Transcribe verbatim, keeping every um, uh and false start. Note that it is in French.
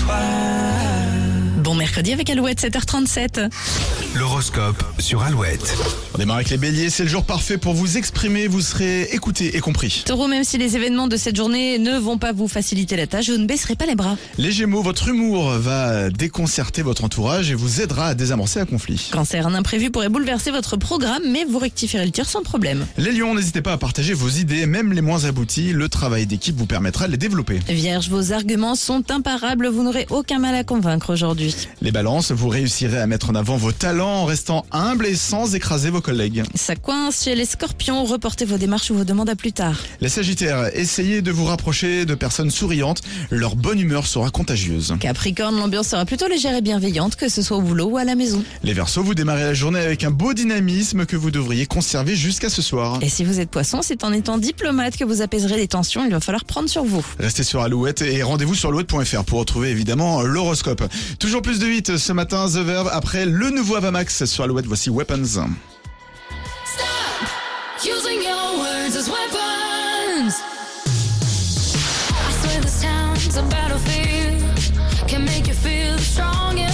toi. Bon mercredi avec Alouette, sept heures trente-sept. L'horoscope sur Alouette. On démarre avec les béliers, c'est le jour parfait pour vous exprimer, vous serez écouté et compris. Taureau, même si les événements de cette journée ne vont pas vous faciliter la tâche, vous ne baisserez pas les bras. Les gémeaux, votre humour va déconcerter votre entourage et vous aidera à désamorcer un conflit. Cancer, un imprévu pourrait bouleverser votre programme, mais vous rectifierez le tir sans problème. Les lions, n'hésitez pas à partager vos idées, même les moins abouties, le travail d'équipe vous permettra de les développer. Vierge, vos arguments sont imparables, vous n'aurez aucun mal à convaincre aujourd'hui. Les balances, vous réussirez à mettre en avant vos talents en restant humble et sans écraser vos collègues. Ça coince chez les scorpions, reportez vos démarches ou vos demandes à plus tard. Les sagittaires, essayez de vous rapprocher de personnes souriantes, leur bonne humeur sera contagieuse. Capricorne, l'ambiance sera plutôt légère et bienveillante, que ce soit au boulot ou à la maison. Les verseaux, vous démarrez la journée avec un beau dynamisme que vous devriez conserver jusqu'à ce soir. Et si vous êtes poisson, c'est en étant diplomate que vous apaiserez les tensions, il va falloir prendre sur vous. Restez sur Alouette et rendez-vous sur alouette point f r pour retrouver évidemment l'horoscope. Toujours plus de hits ce matin, The Verb, après le nouveau Avamax sur Alouette, voici Weapons. Stop using your words as weapons. I swear this town's a battlefield. Can make you feel strong.